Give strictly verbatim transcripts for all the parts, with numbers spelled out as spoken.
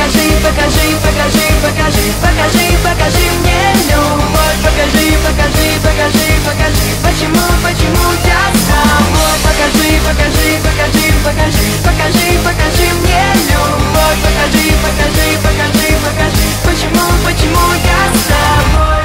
покажи, покажи, покажи, покажи, покажи, покажи мне любовь. Покажи, покажи, покажи, покажи, почему, почему я с тобой. Покажи, покажи, покажи, покажи, покажи, покажи мне любовь. Покажи, покажи, покажи, покажи, почему, почему я с тобой.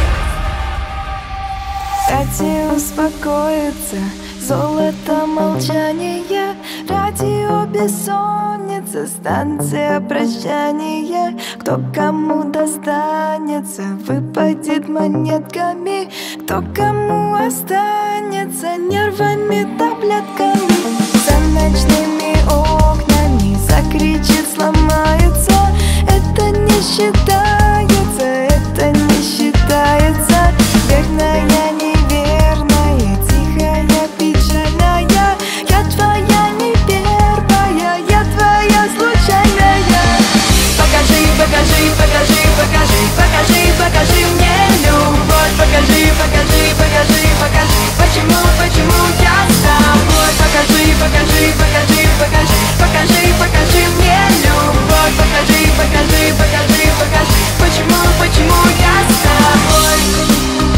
Дайте успокоиться, золото молчания, радио бессонница, станция прощания. Кто кому достанется, выпадет монетками, кто кому останется, нервами, таблетками. За ночными окнами закричит, сломается. Это не считается, это не считается. Верная, неверная, тихая, печальная. Я твоя не первая, я твоя случайная. Покажи, покажи, покажи, покажи, покажи, покажи мне любовь. Покажи, покажи, покажи, покажи, почему, почему я с тобой. Покажи, покажи, покажи, покажи, покажи, покажи мне любовь. Покажи, покажи, покажи, покажи, почему, почему я с тобой.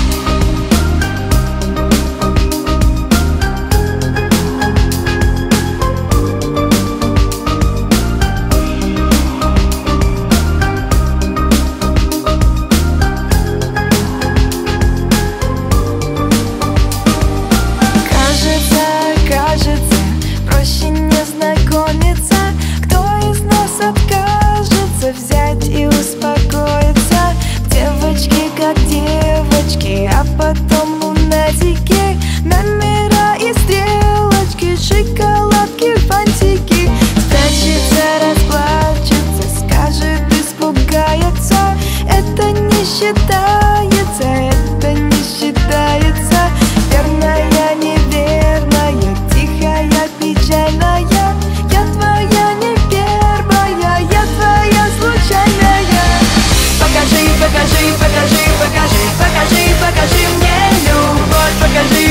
Взять и успокоиться. Девочки как девочки, а потом лунатики, номера и стрелочки, шоколадки, фантики. Спрячется, расплачется, скажет, испугается. Это не считается, это не считается. Верная, неверная, тихая, печальная. Я твоя не первая, я твоя случайная. Покажи, покажи, покажи, покажи, покажи, покажи мне любовь. Покажи,